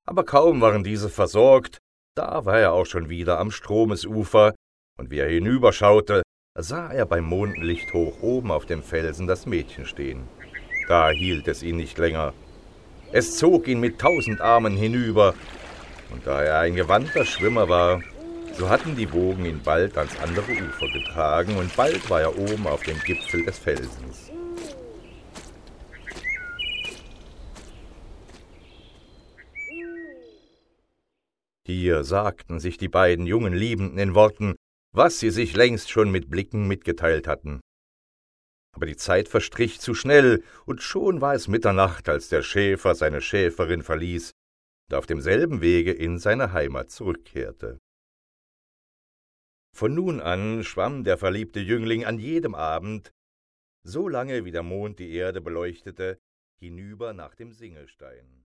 Aber kaum waren diese versorgt, da war er auch schon wieder am Stromesufer, und wie er hinüberschaute, sah er beim Mondenlicht hoch oben auf dem Felsen das Mädchen stehen. Da hielt es ihn nicht länger. Es zog ihn mit 1000 Armen hinüber, und da er ein gewandter Schwimmer war, so hatten die Wogen ihn bald ans andere Ufer getragen, und bald war er oben auf dem Gipfel des Felsens. Hier sagten sich die beiden jungen Liebenden in Worten, was sie sich längst schon mit Blicken mitgeteilt hatten. Aber die Zeit verstrich zu schnell, und schon war es Mitternacht, als der Schäfer seine Schäferin verließ und auf demselben Wege in seine Heimat zurückkehrte. Von nun an schwamm der verliebte Jüngling an jedem Abend, so lange wie der Mond die Erde beleuchtete, hinüber nach dem Singelstein.